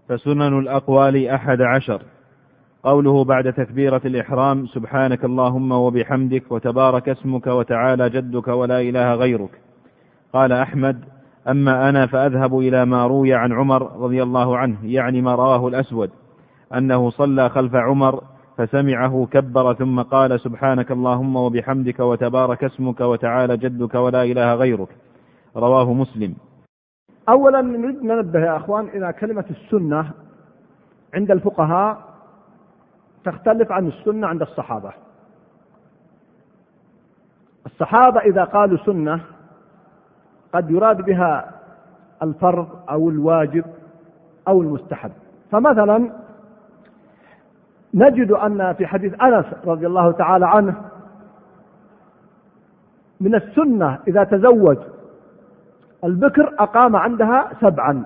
فسنن الأقوال 11. قوله بعد تكبيرة الإحرام: سبحانك اللهم وبحمدك وتبارك اسمك وتعالى جدك ولا إله غيرك. قال أحمد: أما أنا فأذهب إلى ما روي عن عمر رضي الله عنه، يعني ما رواه الأسود، أنه صلى خلف عمر فسمعه كبر ثم قال: سبحانك اللهم وبحمدك وتبارك اسمك وتعالى جدك ولا إله غيرك. رواه مسلم. أولا نريد ننبه يا أخوان إلى كلمة السنة عند الفقهاء تختلف عن السنة عند الصحابة. الصحابة إذا قالوا سنة قد يراد بها الفرض أو الواجب أو المستحب. فمثلا نجد أن في حديث أنس رضي الله تعالى عنه: من السنة إذا تزوج البكر أقام عندها 7.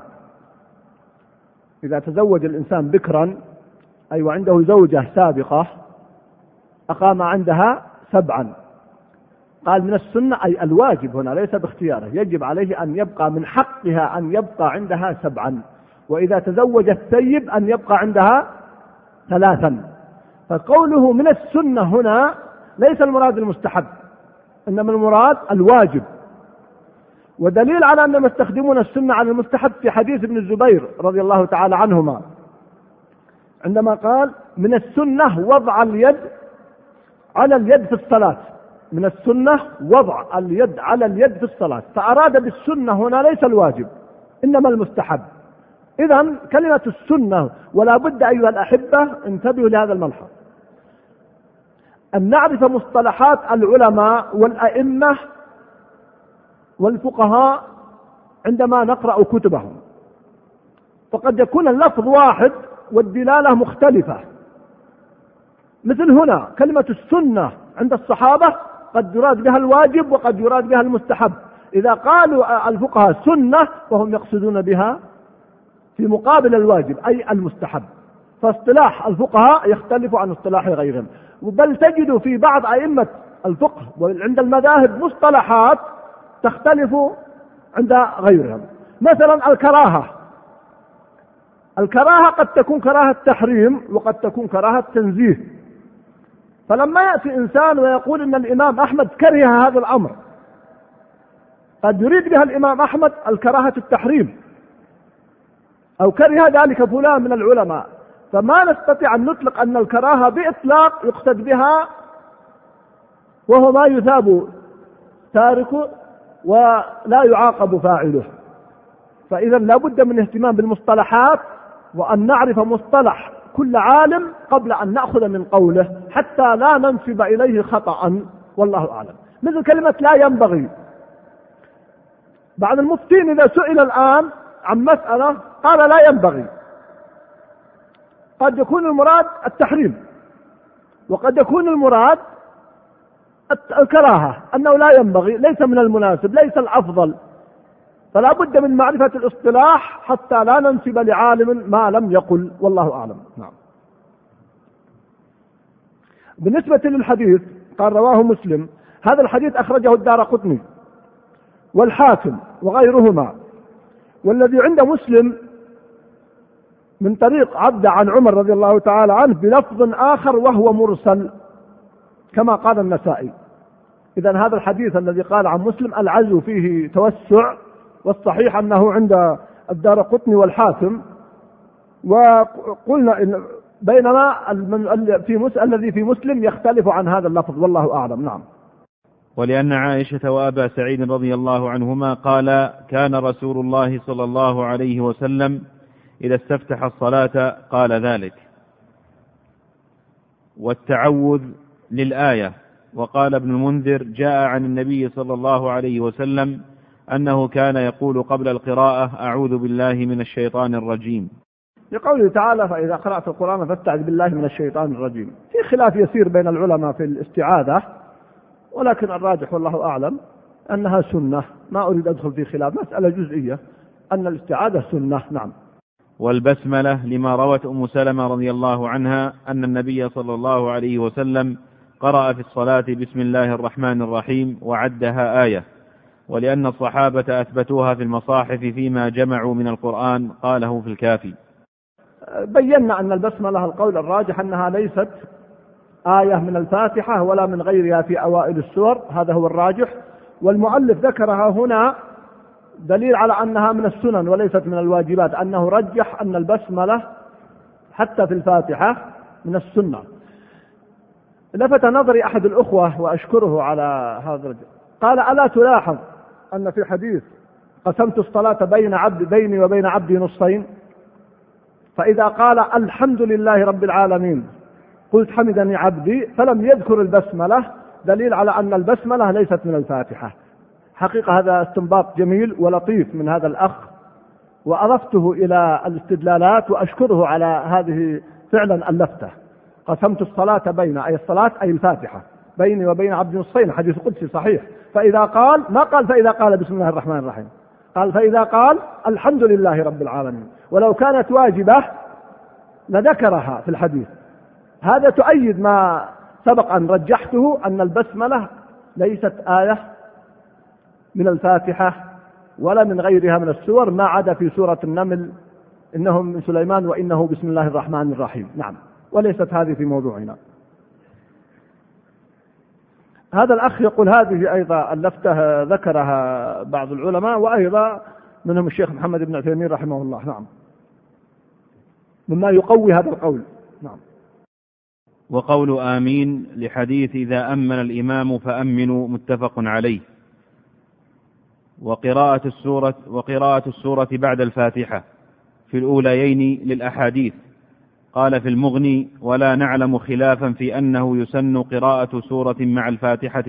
إذا تزوج الإنسان بكرا أي وعنده زوجة سابقة أقام عندها 7. قال من السنة أي الواجب هنا ليس باختياره، يجب عليه أن يبقى، من حقها أن يبقى عندها 7. وإذا تزوج الثيب أن يبقى عندها 3. فقوله من السنة هنا ليس المراد المستحب، إنما المراد الواجب. ودليل على أنهم يستخدمون السنة على المستحب في حديث ابن الزبير رضي الله تعالى عنهما عندما قال: من السنة وضع اليد على اليد في الصلاة. من السنة وضع اليد على اليد في الصلاة، فأراد بالسنة هنا ليس الواجب إنما المستحب. إذن كلمة السنة، ولا بد أيها الأحبة انتبهوا لهذا الملحظ، أن نعرف مصطلحات العلماء والأئمة والفقهاء عندما نقرأ كتبهم، فقد يكون اللفظ واحد والدلالة مختلفة. مثل هنا كلمة السنة عند الصحابة قد يراد بها الواجب وقد يراد بها المستحب. إذا قالوا الفقهاء سنة فهم يقصدون بها في مقابل الواجب أي المستحب. فاصطلاح الفقهاء يختلف عن اصطلاح غيرهم، بل تجد في بعض أئمة الفقه وعند المذاهب مصطلحات تختلف عند غيرهم. مثلا الكراهة قد تكون كراهة تحريم وقد تكون كراهة تنزيه. فلما يأتي إنسان ويقول إن الإمام أحمد كره هذا الأمر، قد يريد بها الإمام أحمد الكراهة التحريم، أو كره ذلك فلان من العلماء، فما نستطيع أن نطلق أن الكراهة بإطلاق يقصد بها وهو ما يثاب تاركه ولا يعاقب فاعله. فإذا لا بد من اهتمام بالمصطلحات، وأن نعرف مصطلح كل عالم قبل أن نأخذ من قوله حتى لا ننسب إليه خطأ، والله أعلم. مثل كلمة لا ينبغي، بعض المفتين إذا سئل الآن عن مسألة قال لا ينبغي، قد يكون المراد التحريم وقد يكون المراد الكراهة، أنه لا ينبغي، ليس من المناسب، ليس الأفضل. فلا بد من معرفة الاصطلاح حتى لا ننسب لعالم ما لم يقل، والله أعلم. نعم. بالنسبة للحديث قال رواه مسلم، هذا الحديث أخرجه الدارقطني والحاكم وغيرهما. والذي عند مسلم من طريق عبدة عن عمر رضي الله تعالى عنه بلفظ آخر وهو مرسل كما قال النسائي. إذن هذا الحديث الذي قال عن مسلم العزو فيه توسع، والصحيح أنه عند الدارقطني والحاكم. وقلنا بينما الذي في مسلم يختلف عن هذا اللفظ، والله أعلم. نعم. ولأن عائشة وأبا سعيد رضي الله عنهما قال: كان رسول الله صلى الله عليه وسلم إذا استفتح الصلاة قال ذلك. والتعوذ للآية. وقال ابن المنذر: جاء عن النبي صلى الله عليه وسلم أنه كان يقول قبل القراءة: أعوذ بالله من الشيطان الرجيم، لقوله تعالى: فإذا قرأت القرآن فاستعذ بالله من الشيطان الرجيم. في خلاف يسير بين العلماء في الاستعاذة، ولكن الراجح والله أعلم أنها سنة. ما أريد أدخل في خلاف، مسألة جزئية أن الاستعاذة سنة. نعم. والبسملة لما روت أم سلمة رضي الله عنها أن النبي صلى الله عليه وسلم قرأ في الصلاة بسم الله الرحمن الرحيم وعدها آية. ولأن الصحابة أثبتوها في المصاحف فيما جمعوا من القرآن، قاله في الكافي. بينا أن البسملة القول الراجح أنها ليست آية من الفاتحة ولا من غيرها في أوائل السور، هذا هو الراجح. والمؤلف ذكرها هنا دليل على أنها من السنن وليست من الواجبات، أنه رجح أن البسملة حتى في الفاتحة من السنة. لفت نظري أحد الأخوة وأشكره على هذا، قال: ألا تلاحظ أن في حديث قسمت الصلاة بيني وبين عبدي نصفين، فإذا قال الحمد لله رب العالمين قلت حمدني عبدي، فلم يذكر البسملة، دليل على أن البسملة ليست من الفاتحة. حقيقة هذا استنباط جميل ولطيف من هذا الأخ، وأضفته إلى الاستدلالات، وأشكره على هذه فعلا اللفتة. قسمت الصلاة بين، أي الصلاة أي الفاتحة، بيني وبين عبدي نصفين، حديث قدسي صحيح. فإذا قال، ما قال فإذا قال بسم الله الرحمن الرحيم، قال فإذا قال الحمد لله رب العالمين، ولو كانت واجبة لذكرها في الحديث. هذا تؤيد ما سبق أن رجحته، أن البسملة ليست آية من الفاتحة ولا من غيرها من السور، ما عدا في سورة النمل إنهم من سليمان وإنه بسم الله الرحمن الرحيم. نعم، وليست هذه في موضوعنا. هذا الأخ يقول هذه أيضا اللفتة ذكرها بعض العلماء، وأيضا منهم الشيخ محمد بن عثيمين رحمه الله. نعم، مما يقوي هذا القول. نعم. وقول آمين لحديث إذا أمن الإمام فأمنوا متفق عليه. وقراءة السورة بعد الفاتحة في الأوليين للأحاديث. قال في المغني: ولا نعلم خلافا في أنه يسن قراءة سورة مع الفاتحة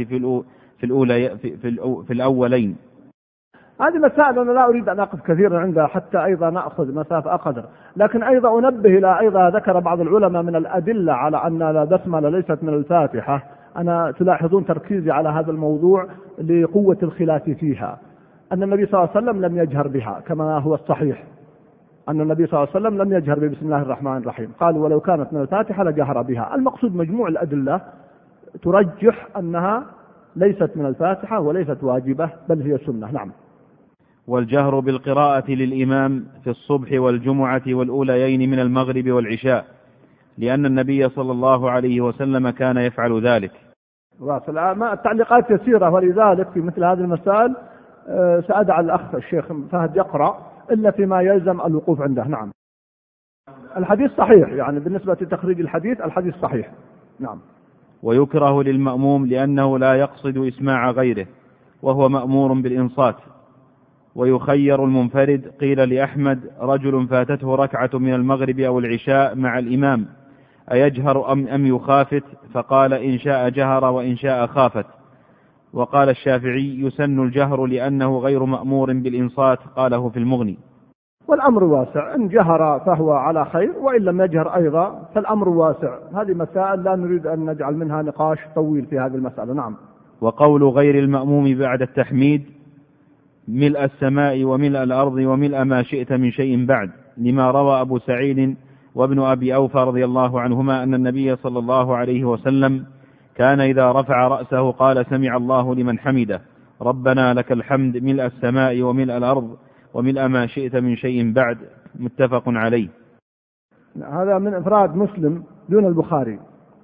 في الأولين. هذه مسائل أنا لا أريد أن أقف كثيرا عندها حتى أيضا نأخذ مسافة أقدر، لكن أيضا أنبه إلى أيضا ذكر بعض العلماء من الأدلة على أن البسملة ليست من الفاتحة. أنا تلاحظون تركيزي على هذا الموضوع لقوة الخلاف فيها، أن النبي صلى الله عليه وسلم لم يجهر بها كما هو الصحيح، أن النبي صلى الله عليه وسلم لم يجهر ببسم الله الرحمن الرحيم، قالوا ولو كانت من الفاتحة لجهر بها. المقصود مجموع الأدلة ترجح أنها ليست من الفاتحة وليست واجبة بل هي سنة. نعم. والجهر بالقراءة للإمام في الصبح والجمعة والأوليين من المغرب والعشاء، لأن النبي صلى الله عليه وسلم كان يفعل ذلك. التعليقات يسيرة، ولذلك في مثل هذه المسائل سأدع الأخ الشيخ فهد يقرأ إلا فيما يلزم الوقوف عنده. نعم. الحديث صحيح، يعني بالنسبة لتخريج الحديث صحيح. نعم. ويكره للمأموم لأنه لا يقصد إسماع غيره وهو مأمور بالإنصات. ويخير المنفرد. قيل لأحمد: رجل فاتته ركعة من المغرب أو العشاء مع الإمام أيجهر أم يخافت؟ فقال: إن شاء جهر وإن شاء خافت. وقال الشافعي: يسن الجهر لأنه غير مأمور بالإنصات. قاله في المغني. والأمر واسع، إن جهر فهو على خير، وإن لم يجهر أيضا فالأمر واسع. هذه مسائل لا نريد أن نجعل منها نقاش طويل في هذه المسألة. نعم. وقول غير المأموم بعد التحميد: ملء السماء وملء الأرض وملء ما شئت من شيء بعد، لما روى أبو سعيد وابن أبي أوفى رضي الله عنهما أن النبي صلى الله عليه وسلم كان إذا رفع رأسه قال: سمع الله لمن حمده، ربنا لك الحمد، ملء السماء وملء الأرض وملء ما شئت من شيء بعد، متفق عليه. هذا من إفراد مسلم دون البخاري،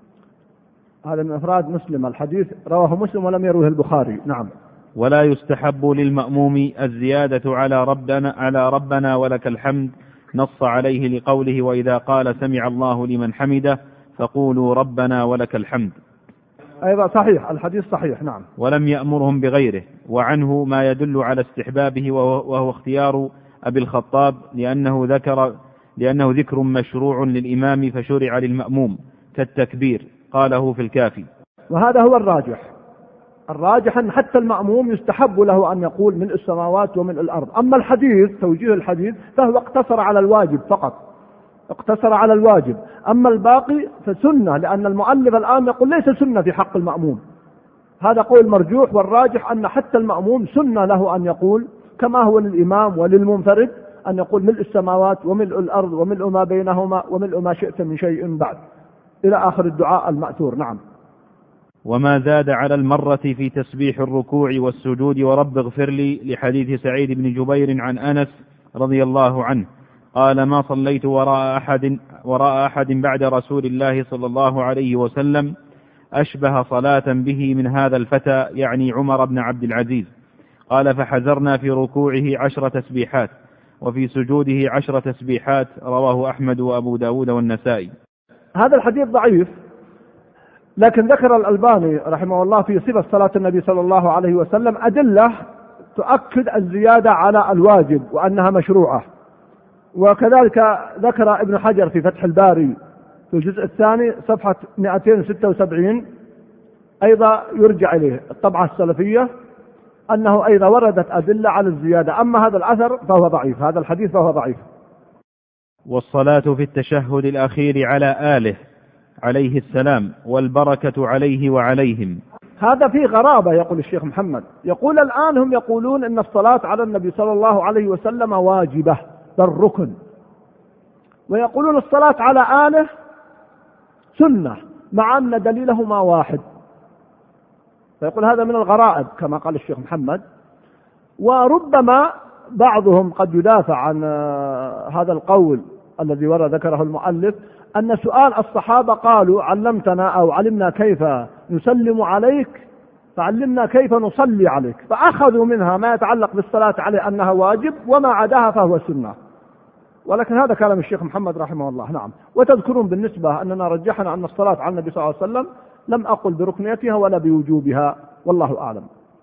هذا من إفراد مسلم، الحديث رواه مسلم ولم يروه البخاري. نعم. ولا يستحب للمأموم الزيادة على ربنا ولك الحمد، نص عليه لقوله: وإذا قال سمع الله لمن حمده فقولوا ربنا ولك الحمد. أيضا صحيح، الحديث صحيح. نعم. ولم يأمرهم بغيره. وعنه ما يدل على استحبابه، وهو اختيار أبي الخطاب، لأنه ذكر مشروع للإمام فشرع للمأموم كالتكبير. قاله في الكافي. وهذا هو الراجح أن حتى المأموم يستحب له أن يقول ملء السماوات وملء الأرض. أما الحديث، توجيه الحديث، فهو اقتصر على الواجب فقط، اقتصر على الواجب. أما الباقي فسنة، لأن المؤلف الآن يقول ليس سنة في حق المأموم. هذا قول مرجوح، والراجح أن حتى المأموم سنة له أن يقول كما هو للإمام وللمنفرد أن يقول ملء السماوات وملء الأرض وملء ما بينهما وملء ما شئت من شيء بعد، إلى آخر الدعاء المأثور. نعم. وما زاد على المرة في تسبيح الركوع والسجود ورب اغفر لي، لحديث سعيد بن جبير عن أنس رضي الله عنه قال ما صليت وراء أحد بعد رسول الله صلى الله عليه وسلم أشبه صلاة به من هذا الفتى، يعني عمر بن عبد العزيز. قال فحزرنا في ركوعه 10 تسبيحات وفي سجوده 10 تسبيحات. رواه أحمد وأبو داود والنسائي. هذا الحديث ضعيف، لكن ذكر الألباني رحمه الله في صفة صلاة النبي صلى الله عليه وسلم أدلة تؤكد الزيادة على الواجب وأنها مشروعة. وكذلك ذكر ابن حجر في فتح الباري في الجزء الثاني صفحة 276 أيضا يرجع إليه الطبعة السلفية أنه أيضا وردت أدلة على الزيادة. أما هذا الأثر فهو ضعيف، هذا الحديث فهو ضعيف. والصلاة في التشهد الأخير على آله عليه السلام والبركة عليه وعليهم. هذا فيه غرابة، يقول الشيخ محمد، يقول الآن هم يقولون إن الصلاة على النبي صلى الله عليه وسلم واجبة بل ركن، ويقولون الصلاة على آله سنة مع أن دليلهما واحد. فيقول هذا من الغرائب كما قال الشيخ محمد. وربما بعضهم قد يدافع عن هذا القول الذي ذكره المؤلف، أن سؤال الصحابة قالوا علمتنا أو علمنا كيف نسلم عليك فعلمنا كيف نصلي عليك، فأخذوا منها ما يتعلق بالصلاة عليه أنها واجب وما عداها فهو سنة. ولكن هذا كلام الشيخ محمد رحمه الله. نعم. وتذكرون بالنسبة أننا رجحنا أن الصلاة على النبي صلى الله عليه وسلم لم أقل بركنيتها ولا بوجوبها، والله أعلم.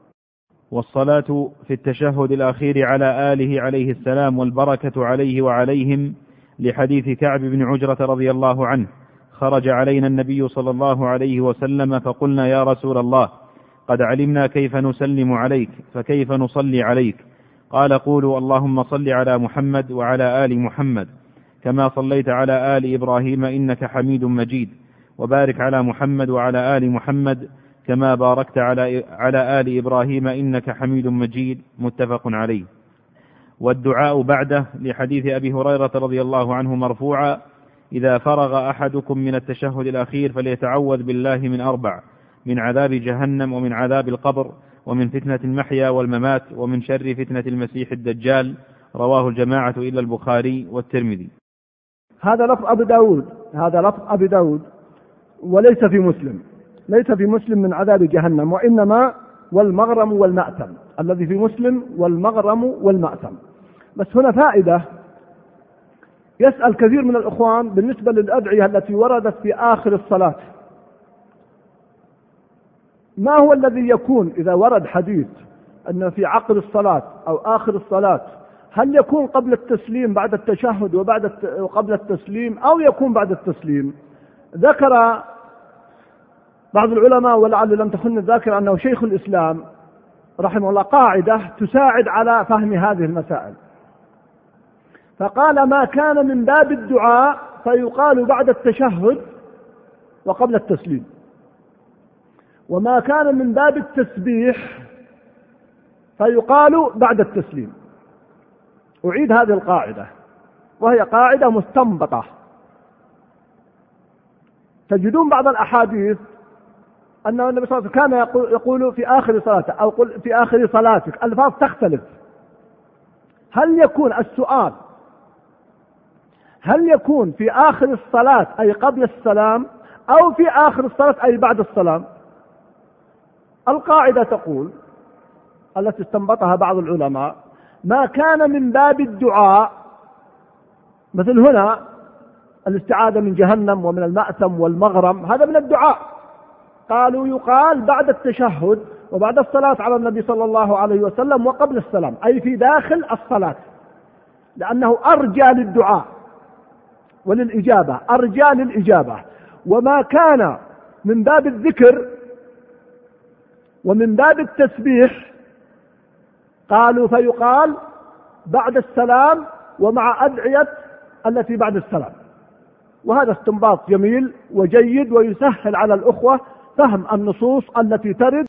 والصلاة في التشهد الأخير على آله عليه السلام والبركة عليه وعليهم، لحديث كعب بن عجرة رضي الله عنه: خرج علينا النبي صلى الله عليه وسلم فقلنا يا رسول الله قد علمنا كيف نسلم عليك فكيف نصلي عليك؟ قال قولوا اللهم صل على محمد وعلى آل محمد كما صليت على آل إبراهيم إنك حميد مجيد، وبارك على محمد وعلى آل محمد كما باركت على آل إبراهيم إنك حميد مجيد. متفق عليه. والدعاء بعده، لحديث أبي هريرة رضي الله عنه مرفوعا: إذا فرغ أحدكم من التشهد الأخير فليتعوذ بالله من 4: من عذاب جهنم ومن عذاب القبر ومن فتنة المحيا والممات ومن شر فتنة المسيح الدجال. رواه الجماعة إلا البخاري والترمذي. هذا لفظ أبي داود، هذا لفظ أبي داود وليس في مسلم، ليس في مسلم من عذاب جهنم، وإنما والمغرم والمأتم. الذي في مسلم والمغرم والمأتم. بس هنا فائدة، يسأل كثير من الإخوان بالنسبة للأدعية التي وردت في آخر الصلاة، ما هو الذي يكون إذا ورد حديث أن في عقل الصلاة أو آخر الصلاة، هل يكون قبل التسليم بعد التشهد وقبل التسليم أو يكون بعد التسليم؟ ذكر بعض العلماء ولعل لم تخن الذاكرة أنه شيخ الإسلام رحمه الله قاعدة تساعد على فهم هذه المسائل، فقال ما كان من باب الدعاء فيقال بعد التشهد وقبل التسليم، وما كان من باب التسبيح فيقال بعد التسليم. أعيد هذه القاعدة، وهي قاعدة مستنبطة. تجدون بعض الأحاديث أن النبي صلى الله عليه وسلم كان يقول في آخر صلاته أو قل في آخر صلاتك، ألفاظ تختلف. هل يكون السؤال هل يكون في آخر الصلاة أي قبل السلام أو في آخر الصلاة أي بعد السلام؟ القاعدة تقول التي استنبطها بعض العلماء: ما كان من باب الدعاء، مثل هنا الاستعاذة من جهنم ومن المأثم والمغرم، هذا من الدعاء، قالوا يقال بعد التشهد وبعد الصلاة على النبي صلى الله عليه وسلم وقبل السلام، أي في داخل الصلاة، لأنه أرجى للدعاء وللإجابة، أرجى للإجابة. وما كان من باب الذكر ومن باب التسبيح قالوا فيقال بعد السلام ومع أدعية التي بعد السلام. وهذا استنباط جميل وجيد ويسهل على الأخوة فهم النصوص التي ترد